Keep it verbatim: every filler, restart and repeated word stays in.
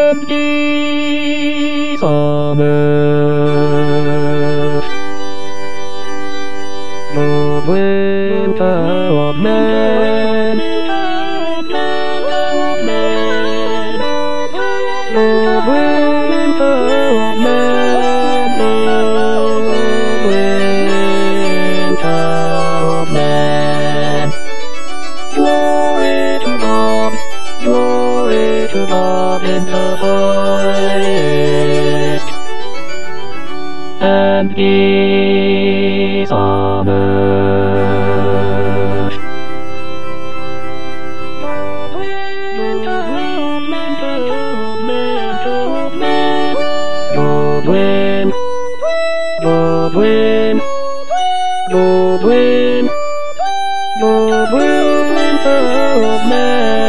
empty summer. The winter of man, the winter of man, the winter of man. Glory to God, glory to God in the highest, and peace on earth. Goblin, Goblin, Goblin, Goblin, winter of man.